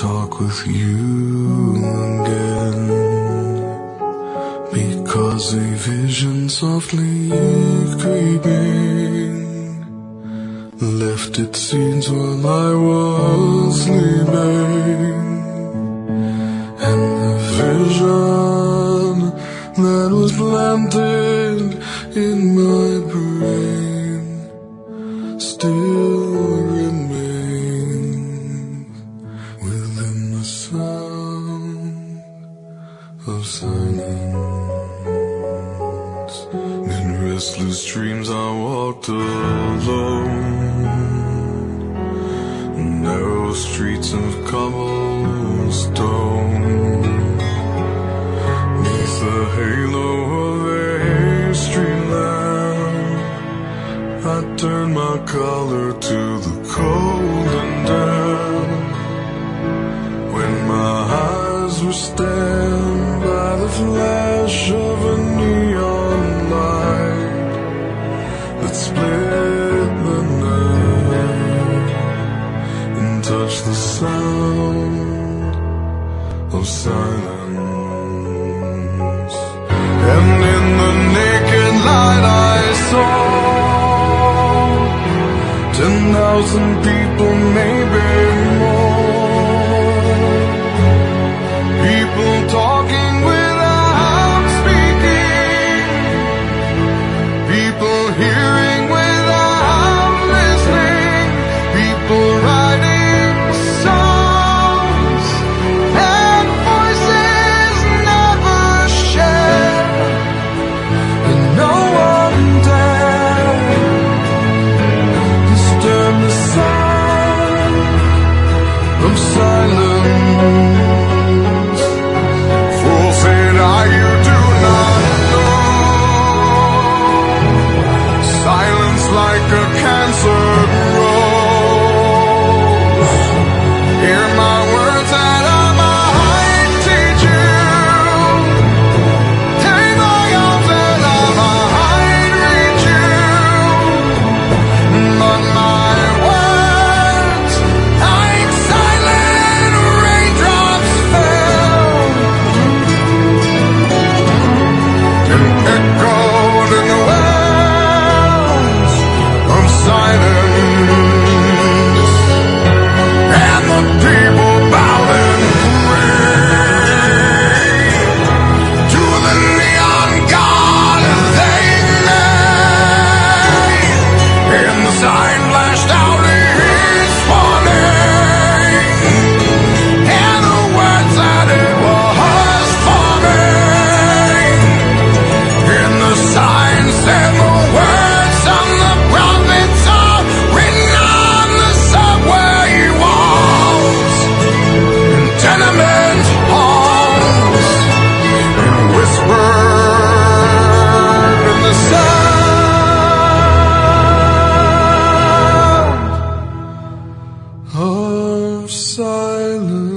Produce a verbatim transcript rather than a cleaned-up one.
talk with you again, because a vision softly creeping left its seeds while I was sleeping, and the vision that was planted in my brain still remains within the sound of silence. In restless dreams I walked alone, narrow streets of cobblestone, neath the halo of a street lamp. I turned my collar to the cold and damp, when my eyes were stabbed by the flash of a neon light that split the night and touched the sound of silence. And in the naked light I saw ten thousand people, maybe more, people talking without speaking, people hearing without listening, people writing songs and voices never shared, and no one dared disturb the sound of silence. Fool said I, you do not know, silence like a cancer grows. Hear my words that I might teach you, take my arms that I might reach you, but my words like silent raindrops fell and echoed in the wells of silence, and the people bowed and prayed to the neon god they made, and the sign flashed out its warning, and the words that it was forming, and the sign said the words of the prophets are written on the subway walls, in tenement halls, and whispered in the sound of silence.